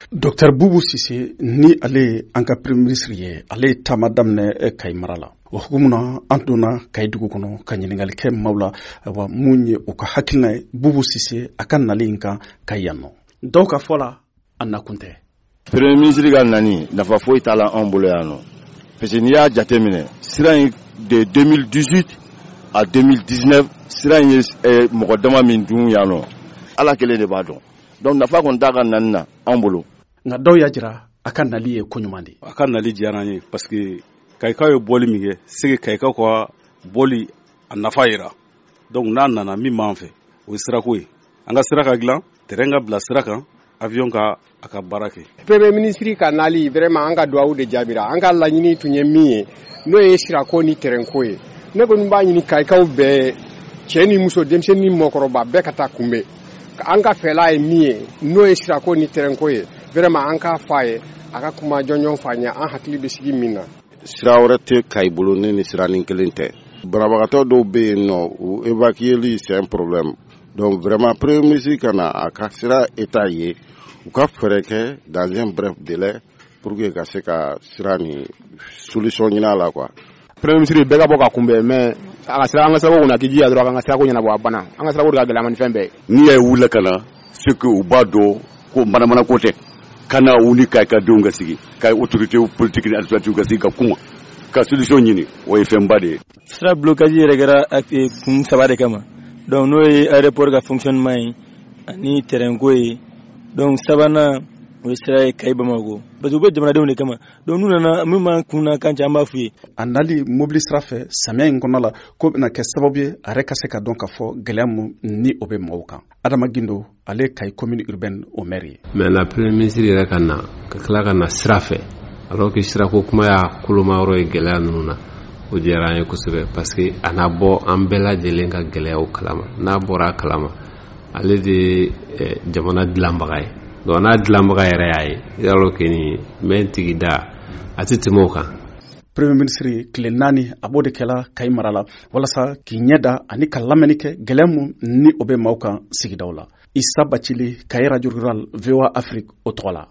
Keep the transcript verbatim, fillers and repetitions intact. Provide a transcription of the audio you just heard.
Docteur Boubou Cissé ni ale an ka premier ministre ye ale taama daminɛ Kayi mara la o hukumu na an donna Kayi dugu kɔnɔ ka ɲininkali kɛ maaw la wa mun ye u ka hakilina ye Boubou Cissé a ka nali in kan Kayi yan nɔ dɔw ka fɔ la a nakun tɛ. Premier ministre ka nani nafa foyi t'a la an bolo yan nɔ parce que n'i y'a jateminɛ sira in de deux mille dix-huit à deux mille dix-neuf sira in ye mɔgɔ dama min dun yan nɔ Ala kelen de b'a dɔn donc nafa kɔni t'a ka nani na an bolo. Nka dɔw y'a jira a ka nali ye ko ɲuman de. A ka nali diyara an ye parce que Kayikaw ye bɔli min kɛ c'est que Kayikaw ka bɔli a nafa yira donc n'a nana min b'an fɛ o ye sirako ye an ka sira ka dilan terrain ka bila sira kan avion ka a ka baara kɛ. Premier ministre ka nali vraiment an ka duwawu de jaabira an ka laɲini tun ye min ye n'o ye sirako ni terrain ko ye ne kɔni b'a ɲini Kayikaw bɛɛ cɛ ni muso denmisɛnnin ni mɔgɔkɔrɔba bɛɛ ka taa kunbɛn an ka fɛla ye min ye n'o ye sirako ni terrain ko ye vraiment an ka fa ye a ka kuma jɔnjɔn fa ɲɛ an hakili bɛ sigi min na. Sira wɛrɛ tɛ Kayi bolo ne ni sira ni kelen tɛ banabagatɔ dɔw bɛ yen nɔ u évacuer c'est un problème donc vraiment premier ministre ka na a ka sira état ye u ka fɛɛrɛ kɛ dans un bref délai pour que ka se ka sira ni solution ɲini a la quoi. Premier ministre bɛɛ ka bɔ ka kunbɛn mais a ka sira an ka sirako kunna k'i jija dɔrɔn an ka sirako ɲɛnabɔ a banna an ka sirako de ka gɛlɛn ni fɛn bɛɛ. N'i y'a wuli ka na c'est que u b'a dɔn ko manamana ko tɛ kana wuli Kayi ka denw ka sigi ka autorité politique ni administrative ka sigi ka kuma ka solution ɲini o ye fɛnba de ye. Sira blocage yɛrɛ kɛra kun saba de kama donc n'o ye aéroport ka fonctionnement ye ani terrain ko ye donc sabanan o ye sira ye Kayi Bamako parce que u bɛ jamanadenw de kama donc n'u nana min b'an kun na kan cɛ an b'a f'u ye. A nali mobili sira fɛ samiya in kɔnɔna la ko bɛna kɛ sababu ye a yɛrɛ ka se ka dɔn k'a fɔ gɛlɛya min ni o bɛ mɔgɔw kan. Adama Gindo ale Kayi commune urbaine au maire ye. Mais la premier ministre yɛrɛ ka na ka tila ka na sira fɛ alors que sirako kuma y'a koloma yɔrɔ ye gɛlɛya ninnu na o diyara an ye kosɛbɛ parce que a na bɔ an bɛɛ lajɛlen ka gɛlɛyaw kalama n'a bɔra a kalama ale de ye jamana dilanbaga ye donc n'a dilanbaga yɛrɛ y'a ye yɔrɔ kɔni mɛ tigi da a tɛ tɛmɛ o kan. Premier ministre tile naani a b'o de kɛla Kayi mara la walasa k'i ɲɛ da ani ka lamɛnni kɛ gɛlɛya min ni o bɛ maaw kan sigidaw la. Isa Bacili Kayi radio rural V O A Afrique o tɔgɔ la.